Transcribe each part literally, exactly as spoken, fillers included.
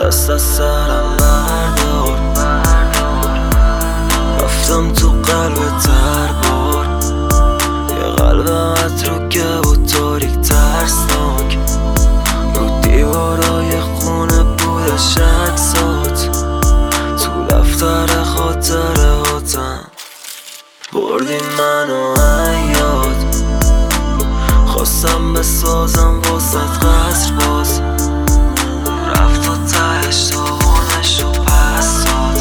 دست از سرم بردار، رفتم تو قلب تربار، یه قلب متروکه و تاریک ترسناک، رو دیوارای خونه بودش عکسات، تو دفتر خاطره هاتم بردی منو حیات، خواستم بسازم واسط قصر باز، رفت و تهش تاونش رو پس داد.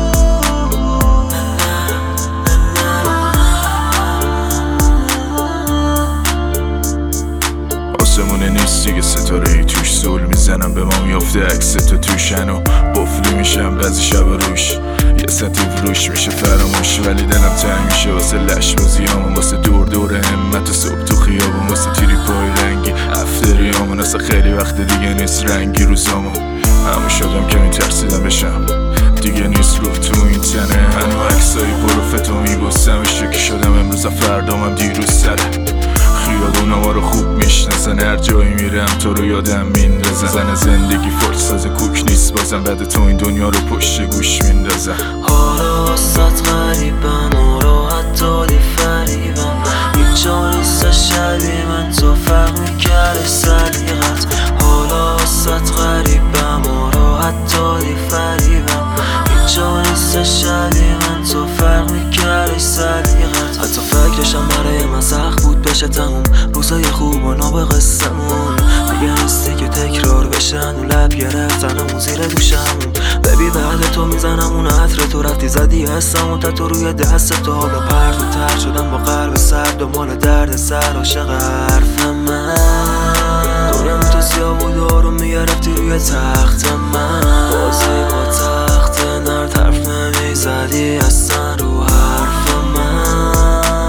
آسمونه نیست دیگه ستاره ای توش، زول میزنم به ما میافته عکس تو توشن و بفلی میشم بعضی شب روش، یه سطیف روش میشه فراموش، ولی دلم تنگ میشه واسه لش بازیامون، واسه دور دور همت و صبح تو خیابون، واسه تیری پای رنگی افتریامون، واسه خیلی وقت دیگه نیست رنگی روزامون، همون شدم که میترسیدم بشم دیگه نیست روح تو این تنه، هنو عکسایی پروفتو میبوسم، شکی شدم امروز فردامم دیروز سره، خیابونا ما رو خوب میشناسن، هر جایی میرم تو رو یادم میندازن، زن زندگی فرساز کوک نیست بازم، بعد تو این دنیا رو پشت گوش میندازن. حالا واسط غریبم و راحت دادی فریبم، هیچ جا نیست شبیه من، تو فرق میکرده سلیقت، حالا واسط غریبم و راحت دادی فریبم، هیچ جا نیست شبیه من، تو فرق میکرده سلیقت، حتی فکرشم برای من سخت بود بشه تموم، روزای خوب و ناب قصه‌مون دیگه نیستی که تکرار بشن و لب گرفتنمون زیر دوشمون، ببی بعد تو میزنم اون عطر تو، رفتی زدی حسم و تو روی دست تو، حالا پرد و تر شدم با قلب سرد و مال درد سر عاشق حرف من، دورم تو سیاه بود دارو میگرفتی روی تخت من، بازی با تخت نرد حرف نمیزدی اصلا رو حرف من،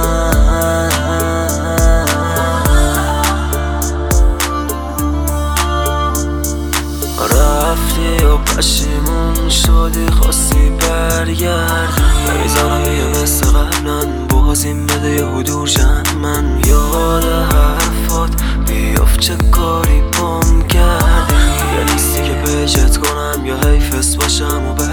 رفتی و پشیمون شدی خواستی برگردی، نمیذارم یه مثل قبلا بازیم بده یه حضور جن، من یاد حرفات بیاف چه کاری بام کردی، یه نیستی که پیشت کنم یا حیفست باشم و